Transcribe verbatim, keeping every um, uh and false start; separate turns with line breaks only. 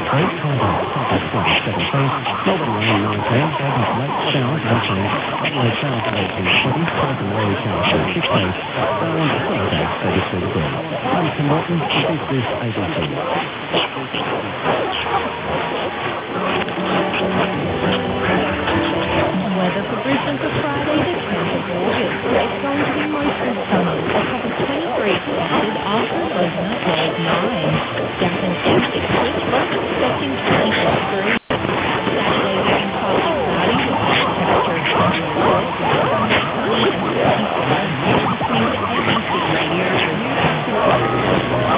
three, Contact, Contact five seven three, Melbourne Lane nineteen, Lake South eighteen, Adelaide South eighteen twenty, Perth and Royal Council sixteen, Darwin Saturday thirty-three degrees. I'm Tim Morton, this is A B C.
Weather for Brisbane for Friday.